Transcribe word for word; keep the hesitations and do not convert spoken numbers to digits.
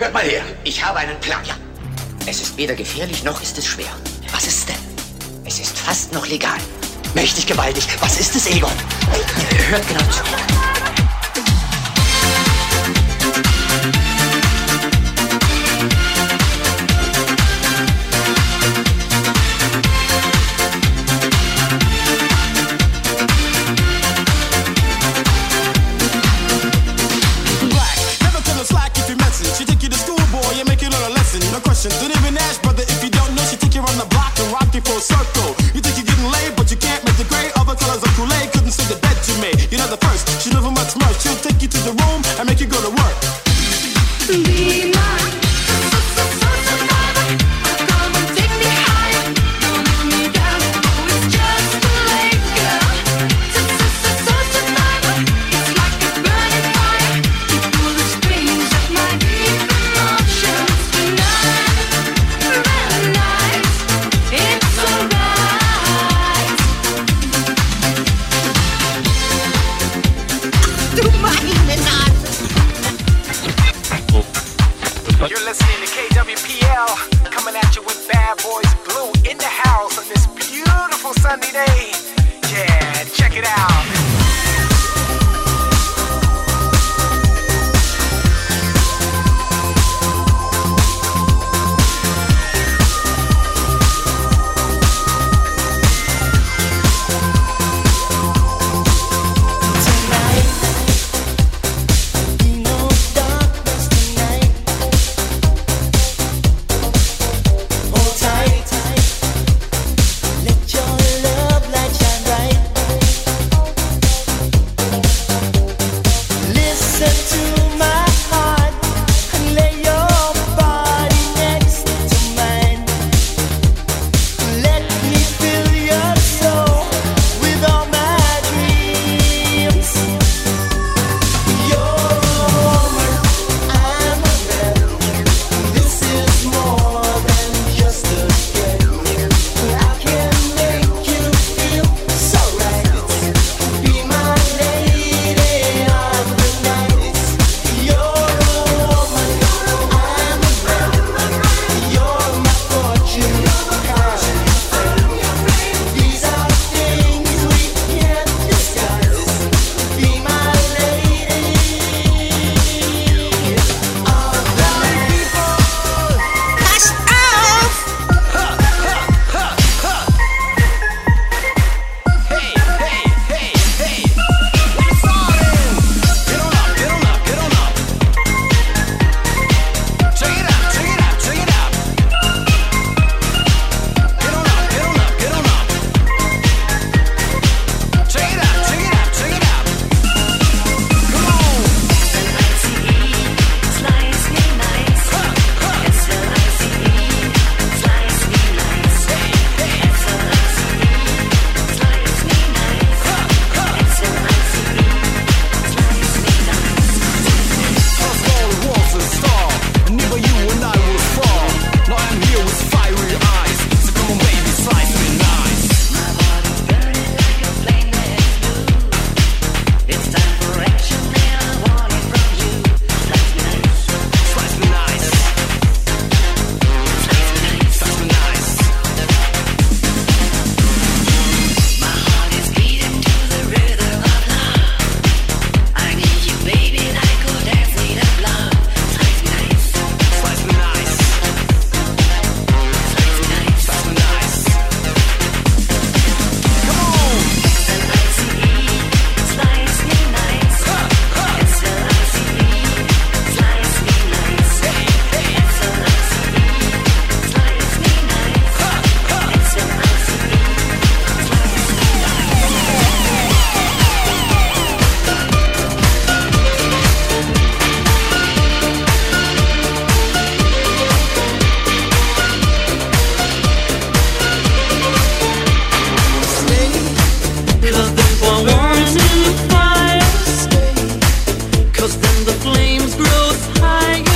Hört mal her, ich habe einen Plan. Ja. Es ist weder gefährlich, noch ist es schwer. Was ist es denn? Es ist fast noch legal. Mächtig gewaltig. Was ist es, Egon? Hört genau zu. Don't even ask, brother, if you don't know. She take you around the block and rock you for a circle. You think you're getting laid, but you can't make the grade. Other colors of Kool-Aid couldn't see the bed you made. You're not the first, she never much more. She'll take you to the room and make you go to work. Be mine. You're listening to K W P L, coming at you with Bad Boys Blue in the house on this beautiful Sunday day. Yeah, check it out. Cause then the flames grow higher.